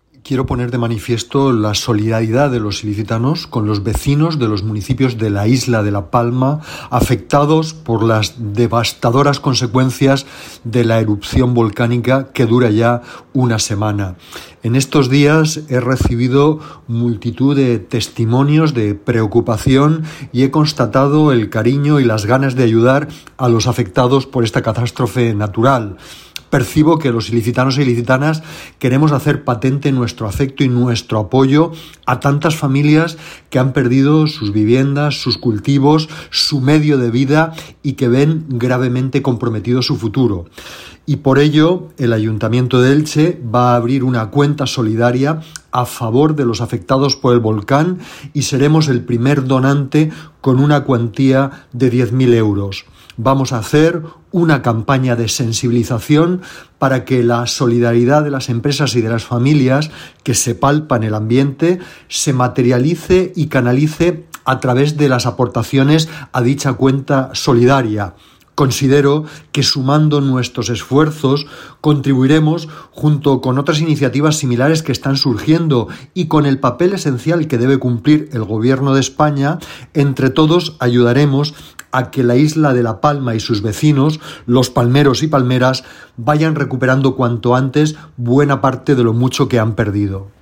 Quiero poner de manifiesto la solidaridad de los ilicitanos con los vecinos de los municipios de la isla de La Palma afectados por las devastadoras consecuencias de la erupción volcánica que dura ya una semana. En estos días he recibido multitud de testimonios de preocupación y he constatado el cariño y las ganas de ayudar a los afectados por esta catástrofe natural. Percibo que los ilicitanos e ilicitanas queremos hacer patente nuestro afecto y nuestro apoyo a tantas familias que han perdido sus viviendas, sus cultivos, su medio de vida y que ven gravemente comprometido su futuro. Y por ello, el Ayuntamiento de Elche va a abrir una cuenta solidaria a favor de los afectados por el volcán y seremos el primer donante con una cuantía de 10.000 euros. Vamos a hacer una campaña de sensibilización para que la solidaridad de las empresas y de las familias que se palpa en el ambiente se materialice y canalice a través de las aportaciones a dicha cuenta solidaria. Considero que sumando nuestros esfuerzos contribuiremos, junto con otras iniciativas similares que están surgiendo y con el papel esencial que debe cumplir el Gobierno de España, entre todos ayudaremos a que la isla de La Palma y sus vecinos, los palmeros y palmeras, vayan recuperando cuanto antes buena parte de lo mucho que han perdido.